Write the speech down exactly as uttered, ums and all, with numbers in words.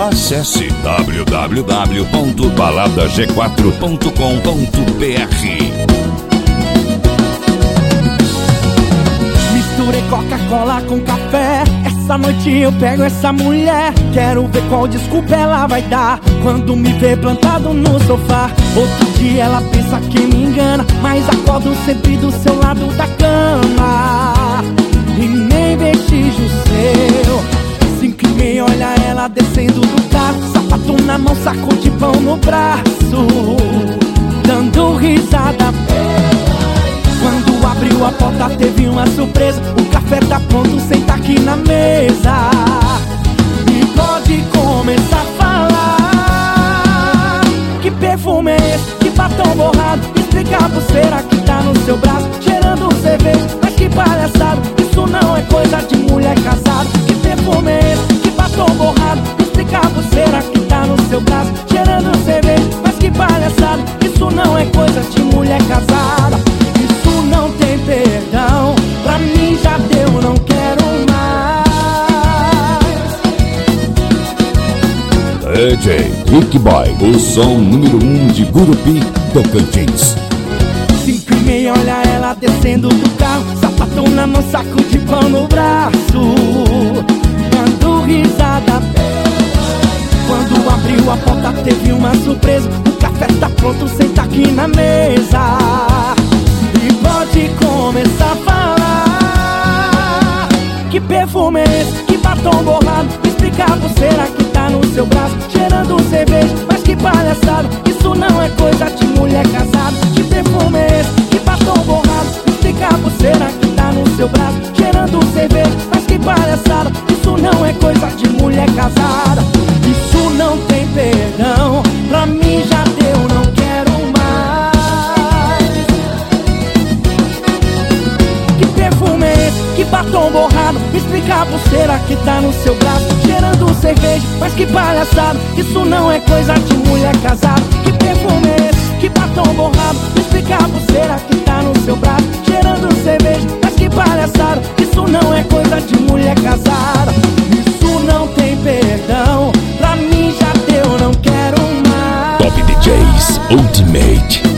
Acesse w w w ponto balada g quatro ponto com ponto b r. Misturei Coca-Cola com café. Essa noite eu pego essa mulher. Quero ver qual desculpa ela vai dar quando me vê plantado no sofá. Outro dia ela pensa que me engana, mas acordo sempre do seu lado da cama e nem vestígio seu. Cinco e meia olha ela descendo do carro, sapato na mão, saco de pão no braço, dando risada. Quando abriu a porta teve uma surpresa. O café tá pronto, senta aqui na mesa e pode começar a falar. Que perfume é esse? Que batom borrado? Explica a pulseira que tá no seu braço, cheirando cerveja, mas que palhaçada. Isso não é coisa de mulher casada. Que perfume é esse? Que batom borrado? Explica a pulseira que tá no seu braço, cheirando cerveja, mas que palhaçada. Isso não é coisa de mulher casada. Isso não tem perdão, pra mim já deu, não quero mais. D J Rick Boy, o som número um de Gurupi, Tocantins. Cinco e meia olha ela descendo do carro, sapatão na mão, saco de pão no braço, dando risada. Quando abriu a porta teve uma surpresa. O café tá pronto, senta aqui na mesa e pode começar a falar. Que perfume é esse? Que batom borrado? Explica a pulseira que tá no seu braço, cheirando cerveja, mas que palhaçada. Isso não é coisa de mulher casada. Que perfume é esse? Que batom borrado? Explica a pulseira que tá no seu braço, cheirando cerveja, mas que palhaçada. Isso não é coisa de mulher casada. Isso não tem perdão, pra mim já deu, não quero mais. Que perfume é esse? Que batom borrado? Explica a pulseira que tá no seu braço, cheirando cerveja, mas que palhaçada. Isso não é coisa de mulher casada. Que perfume é esse? Que batom borrado? Explica a pulseira que tá no seu braço, cheirando cerveja, mas que palhaçada. Isso não é coisa de mulher casada. Isso não tem perdão, pra mim já deu, não quero mais. Top D Js Ultimate.